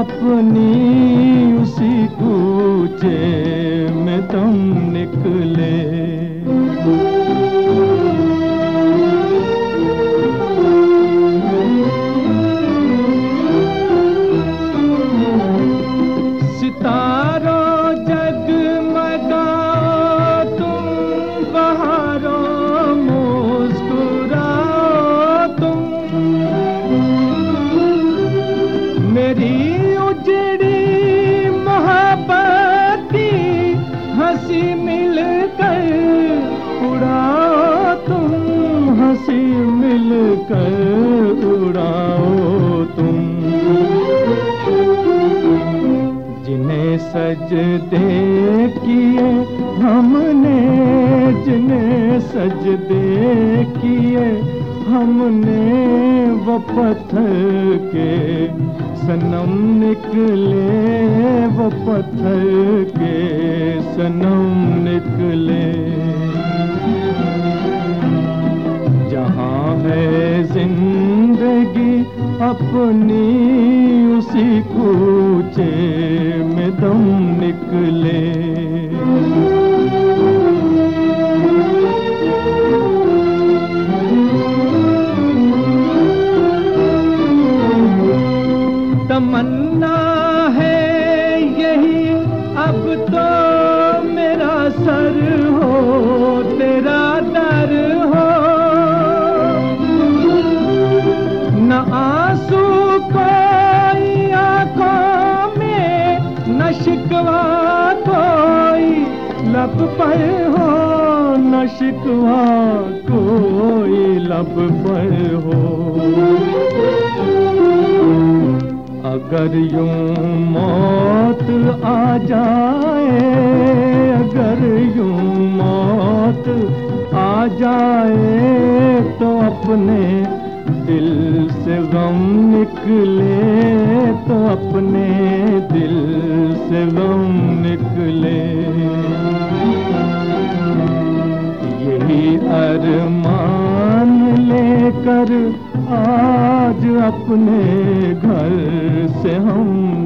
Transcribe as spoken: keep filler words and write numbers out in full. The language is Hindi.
अपनी उसी कूचे में तुम निकले। सितारों जगमगाओ तुम, बहारों मुस्कुराओ तुम, मेरी उजड़ी मोहब्बत की हंसी मिलकर उड़ाओ तुम, हंसी मिलकर उड़ाओ तुम। जिन्हें सजदे किए हमने, जिन्हें सजदे किए हमने, वो पत्थर के सनम निकले, वो पत्थर के सनम निकले। जहाँ है जिंदगी अपनी उसी कूचे में दम निकले। तमन्ना है यही अब तो मेरा सर हो तेरा दर हो, न आंसू कोई आंखों में, न शिकवा कोई लब पर हो, न शिकवा कोई लब पर हो। अगर यूं मौत आ जाए, अगर यूं मौत आ जाए, तो अपने दिल से गम निकले, तो अपने दिल से गम निकले। यही अरमान लेकर आज अपने घर से हम